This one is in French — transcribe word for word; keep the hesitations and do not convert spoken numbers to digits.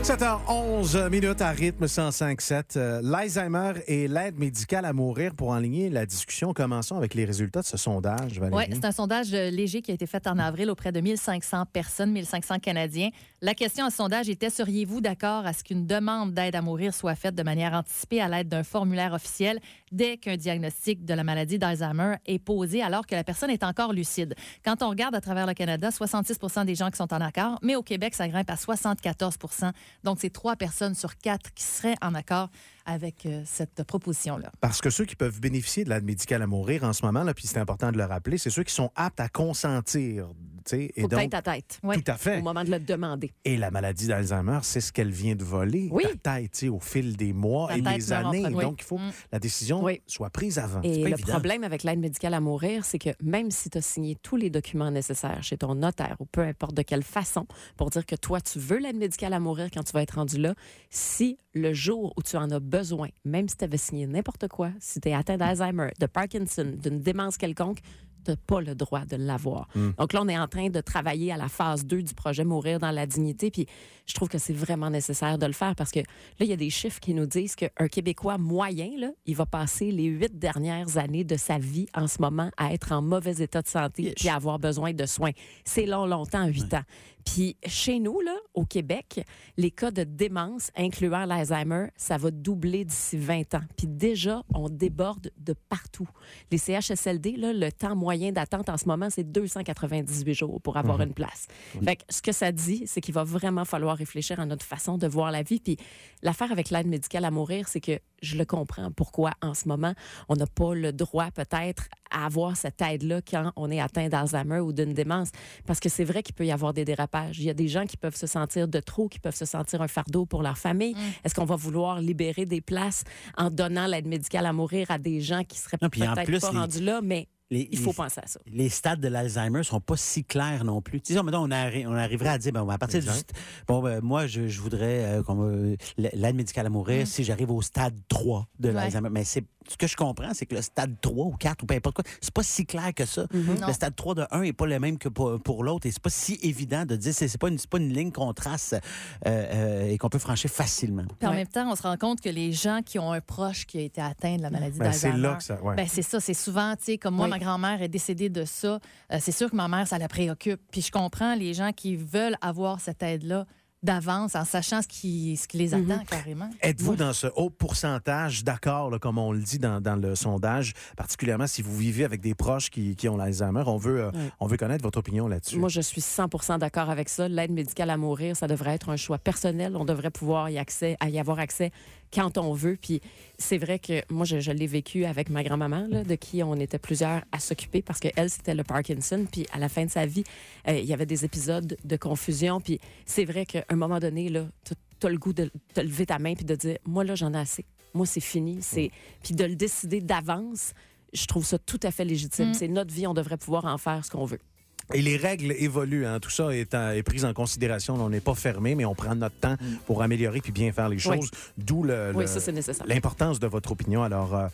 sept heures onze minutes à rythme cent cinq sept. Euh, L'Alzheimer et l'aide médicale à mourir. Pour enligner la discussion, commençons avec les résultats de ce sondage, Valérie. Oui, c'est un sondage léger qui a été fait en avril auprès de mille cinq cents personnes, mille cinq cents Canadiens. La question à ce sondage était: seriez-vous d'accord à ce qu'une demande d'aide à mourir soit faite de manière anticipée à l'aide d'un formulaire officiel dès qu'un diagnostic de la maladie d'Alzheimer est posé alors que la personne est encore lucide? Quand on regarde à travers le Canada, soixante-six pour cent des gens qui sont en accord, mais au Québec, ça grimpe à soixante-quatorze pour cent. Donc, c'est trois personnes sur quatre qui seraient en accord avec euh, cette proposition-là. Parce que ceux qui peuvent bénéficier de l'aide médicale à mourir en ce moment, là, puis c'est important de le rappeler, c'est ceux qui sont aptes à consentir. Et Faut donc, tête à tête. Oui. Tout à fait. Au moment de le demander. Et la maladie d'Alzheimer, c'est ce qu'elle vient de voler, Oui. ta tête, au fil des mois La et tête des meurt en années. premier. Donc, il faut Mm. que la décision Oui. soit prise avant. C'est Et pas le évident. problème avec l'aide médicale à mourir, c'est que même si tu as signé tous les documents nécessaires chez ton notaire ou peu importe de quelle façon pour dire que toi, tu veux l'aide médicale à mourir quand tu vas être rendu là, si le jour où tu en as besoin, même si tu avais signé n'importe quoi, si tu es atteint d'Alzheimer, de Parkinson, d'une démence quelconque, tu n'as pas le droit de l'avoir. Mm. Donc là, on est en train de travailler à la phase deux du projet Mourir dans la dignité, puis je trouve que c'est vraiment nécessaire de le faire parce que là, il y a des chiffres qui nous disent qu'un Québécois moyen, là, il va passer les huit dernières années de sa vie en ce moment à être en mauvais état de santé puis à avoir besoin de soins. C'est long, longtemps, huit ouais. ans. Puis chez nous, là, au Québec, les cas de démence, incluant l'Alzheimer, ça va doubler d'ici vingt ans. Puis déjà, on déborde de partout. Les C H S L D, là, le temps moyen d'attente en ce moment, c'est deux cent quatre-vingt-dix-huit jours pour avoir mmh. une place. Mmh. Fait que ce que ça dit, c'est qu'il va vraiment falloir réfléchir à notre façon de voir la vie. Puis l'affaire avec l'aide médicale à mourir, c'est que je le comprends pourquoi en ce moment, on n'a pas le droit peut-être à avoir cette aide-là quand on est atteint d'Alzheimer ou d'une démence. Parce que c'est vrai qu'il peut y avoir des dérapages. Il y a des gens qui peuvent se sentir de trop, qui peuvent se sentir un fardeau pour leur famille. Mm. Est-ce qu'on va vouloir libérer des places en donnant l'aide médicale à mourir à des gens qui seraient non, peut-être pas les... rendus là, mais... Les, il faut les, penser à ça. Les stades de l'Alzheimer sont pas si clairs non plus. Tu sais, on, on, arri- on arriverait à dire, ben, à partir exact. du... Bon, ben, moi, je, je voudrais euh, euh, l'aide médicale à mourir mmh. si j'arrive au stade trois de ouais. l'Alzheimer. Mais c'est, ce que je comprends, c'est que le stade trois ou quatre ou peu importe quoi, c'est pas si clair que ça. Mmh. Le stade trois de un est pas le même que pour, pour l'autre et c'est pas si évident de dire, c'est, c'est, pas, une, c'est pas une ligne qu'on trace euh, euh, et qu'on peut franchir facilement. Puis en ouais. même temps, on se rend compte que les gens qui ont un proche qui a été atteint de la maladie ben, d'Alzheimer... C'est là que ça... Ouais. Ben, c'est ça, c'est souvent, tu sais, comme moi, oui. ma grand-mère est décédée de ça, euh, c'est sûr que ma mère, ça la préoccupe. Puis je comprends les gens qui veulent avoir cette aide-là d'avance en sachant ce qui, ce qui les attend mm-hmm. carrément. Êtes-vous oui. dans ce haut pourcentage d'accord, là, comme on le dit dans, dans le sondage, particulièrement si vous vivez avec des proches qui, qui ont l'Alzheimer? On veut, euh, oui. on veut connaître votre opinion là-dessus. Moi, je suis cent pour cent d'accord avec ça. L'aide médicale à mourir, ça devrait être un choix personnel. On devrait pouvoir y, accès, à y avoir accès quand on veut. Puis c'est vrai que moi, je, je l'ai vécu avec ma grand-maman, là, de qui on était plusieurs à s'occuper parce qu'elle, c'était le Parkinson. Puis à la fin de sa vie, euh, il y avait des épisodes de confusion. Puis c'est vrai qu'à un moment donné, là, tu as le goût de te lever ta main puis de dire, moi, là, j'en ai assez. Moi, c'est fini. C'est... Puis de le décider d'avance, je trouve ça tout à fait légitime. Mm. C'est notre vie, on devrait pouvoir en faire ce qu'on veut. Et les règles évoluent, hein. Tout ça est, est pris en considération. On n'est pas fermé, mais on prend notre temps pour améliorer puis bien faire les choses. Oui. D'où le, oui, le, ça, c'est nécessaire. l'importance de votre opinion. Alors, euh,